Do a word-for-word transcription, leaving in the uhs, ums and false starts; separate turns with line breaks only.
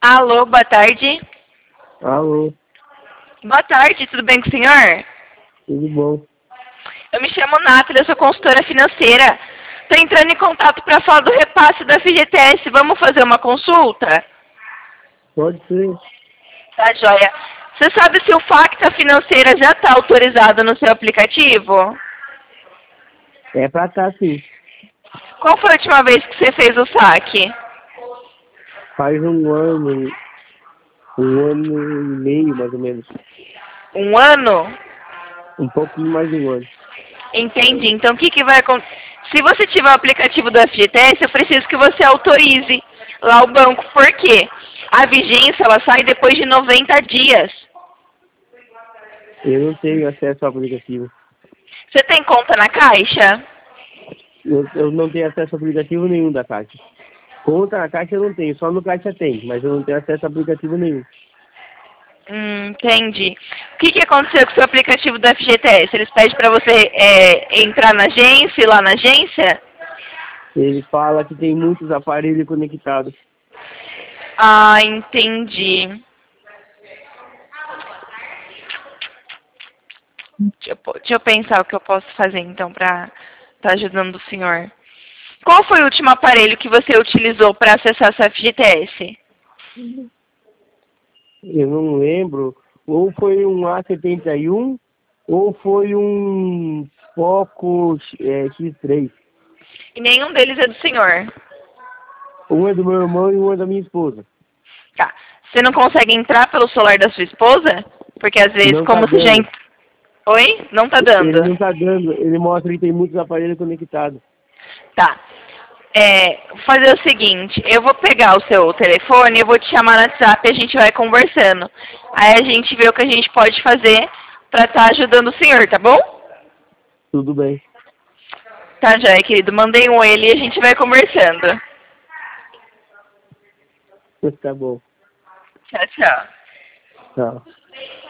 Alô, boa tarde.
Alô,
Boa tarde, tudo bem com o senhor?
tudo bom?
Eu me chamo Nathalie, eu sou consultora financeira. Estou entrando em contato para falar do repasse da F G T S. Vamos fazer uma consulta?
Pode ser.
Tá, joia. Você sabe se o Facta Financeira já está autorizado no seu aplicativo?
É pra cá sim.
Qual foi a última vez que você fez o saque?
Faz um ano, um ano e meio mais ou menos.
Um ano?
Um pouquinho mais de um ano.
Entendi. Então, o que, que vai acontecer? Se você tiver o aplicativo do F G T S, eu preciso que você autorize lá o banco. Por quê? A vigência, ela sai depois de noventa dias.
Eu não tenho acesso ao aplicativo.
Você tem conta na Caixa?
Eu, eu não tenho acesso ao aplicativo nenhum da Caixa. Conta na Caixa eu não tenho, só no Caixa tem, mas eu não tenho acesso a aplicativo nenhum.
Hum, entendi. O que, que aconteceu com o seu aplicativo do F G T S? Eles pedem para você é, entrar na agência, ir lá na agência?
Ele fala que tem muitos aparelhos conectados.
Ah, entendi. Deixa eu, po- deixa eu pensar o que eu posso fazer então para estar ajudando o senhor. Qual foi o último aparelho que você utilizou para acessar seu F G T S?
Eu não lembro. Ou foi um A setenta e um, ou foi um Foco é, X três.
E nenhum deles é do senhor.
Um é do meu irmão e um é da minha esposa.
Tá. Você não consegue entrar pelo celular da sua esposa? Porque às vezes,
Não tá
como você já...
dando.
ent- Oi? Não tá
Ele
dando.
não tá dando. Ele mostra que tem muitos aparelhos conectados.
Tá. É, vou fazer o seguinte, eu vou pegar o seu telefone, eu vou te chamar no WhatsApp e a gente vai conversando. Aí a gente vê o que a gente pode fazer pra estar ajudando o senhor, tá bom?
Tudo bem.
Tá, joia, querido. Mandei um ele e a gente vai conversando.
Tá bom.
Tchau, tchau.
Tchau.